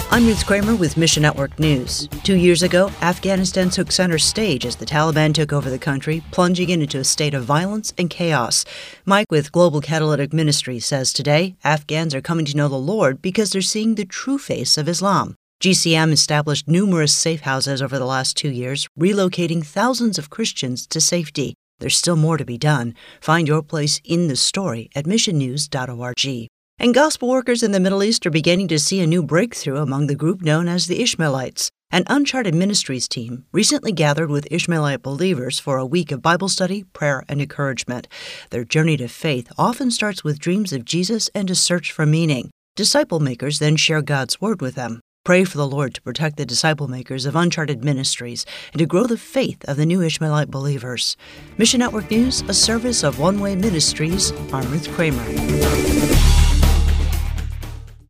I'm Ruth Kramer with Mission Network News. 2 years ago, Afghanistan took center stage as the Taliban took over the country, plunging it into a state of violence and chaos. Mike with Global Catalytic Ministry says today, Afghans are coming to know the Lord because they're seeing the true face of Islam. GCM established numerous safe houses over the last 2 years, relocating thousands of Christians to safety. There's still more to be done. Find your place in the story at missionnews.org. And gospel workers in the Middle East are beginning to see a new breakthrough among the group known as the Ishmaelites. An Uncharted Ministries team recently gathered with Ishmaelite believers for a week of Bible study, prayer, and encouragement. Their journey to faith often starts with dreams of Jesus and a search for meaning. Disciple makers then share God's word with them. Pray for the Lord to protect the disciple makers of Uncharted Ministries and to grow the faith of the new Ishmaelite believers. Mission Network News, a service of One Way Ministries. I'm Ruth Kramer.